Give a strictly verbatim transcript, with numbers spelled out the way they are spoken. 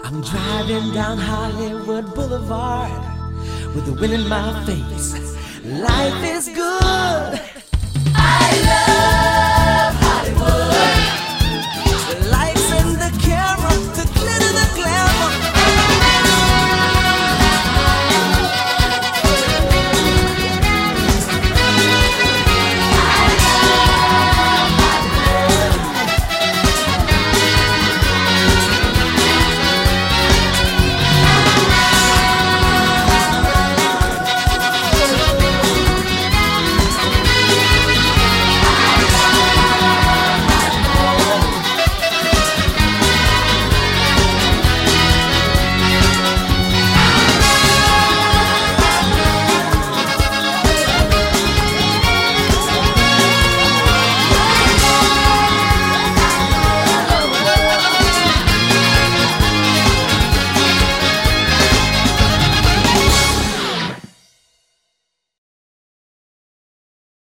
I'm driving down Hollywood Boulevard with the wind in my face. Life is good.